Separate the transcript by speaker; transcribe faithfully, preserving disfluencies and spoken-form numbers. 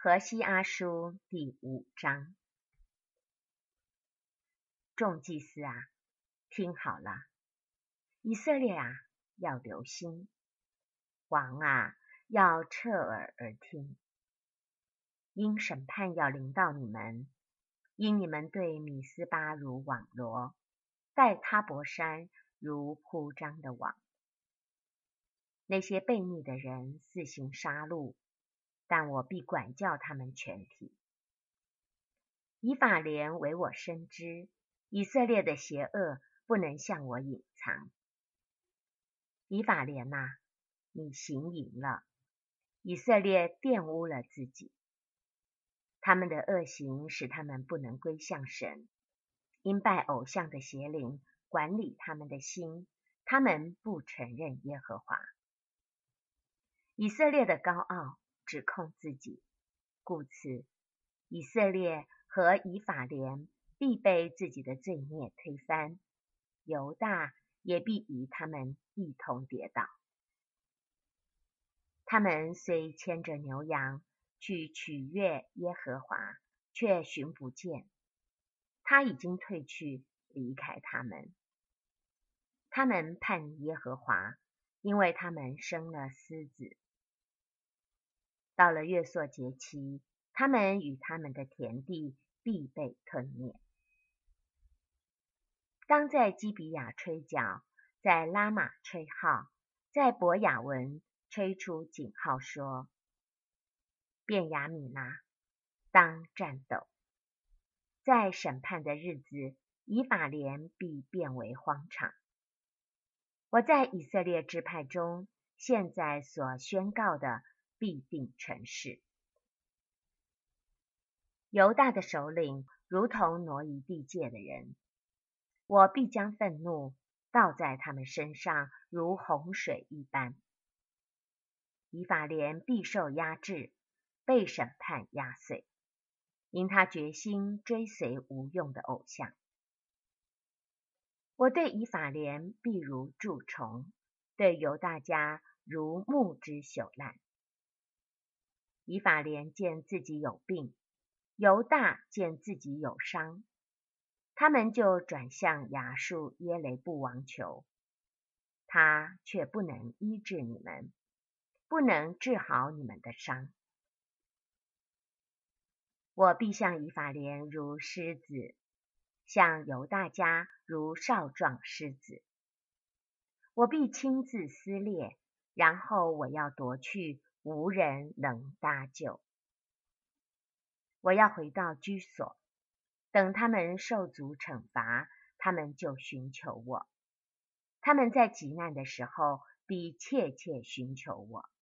Speaker 1: 何西阿书第五章。众祭司啊，听好了，以色列啊，要留心，王啊，要侧耳而听，因审判要临到你们，因你们对米斯巴如网罗，待他伯山如铺张的网。那些悖逆的人肆行杀戮，但我必管教他们全体。以法莲为我深知，以色列的邪恶不能向我隐藏。以法莲哪，你行淫了，以色列玷污了自己。他们的恶行使他们不能归向神，因拜偶像的邪灵管理他们的心，他们不承认耶和华。以色列的高傲指控自己，故此以色列和以法莲必被自己的罪孽推翻，犹大也必与他们一同跌倒。他们虽牵着牛羊去取悦耶和华，却寻不见，他已经退去离开他们。他们叛耶和华，因为他们生了狮子。到了月朔节期，他们与他们的田地必被吞灭。当在基比亚吹角，在拉玛吹号，在伯雅文吹出警号说：便雅悯啊，当战斗！在审判的日子，以法莲必变为荒场。我在以色列支派中现在所宣告的必定成事。犹大的首领如同挪移地界的人，我必将愤怒倒在他们身上，如洪水一般。以法莲必受压制，被审判压碎，因他决心追随无用的偶像。我对以法莲必如蛀虫，对犹大家如木之朽烂。以法莲见自己有病，犹大见自己有伤，他们就转向亚述耶雷布王求，他却不能医治你们，不能治好你们的伤。我必向以法莲如狮子，向犹大家如少壮狮子。我必亲自撕裂，然后我要夺去，无人能搭救。我要回到居所，等他们受足惩罚，他们就寻求我。他们在急难的时候必切切寻求我。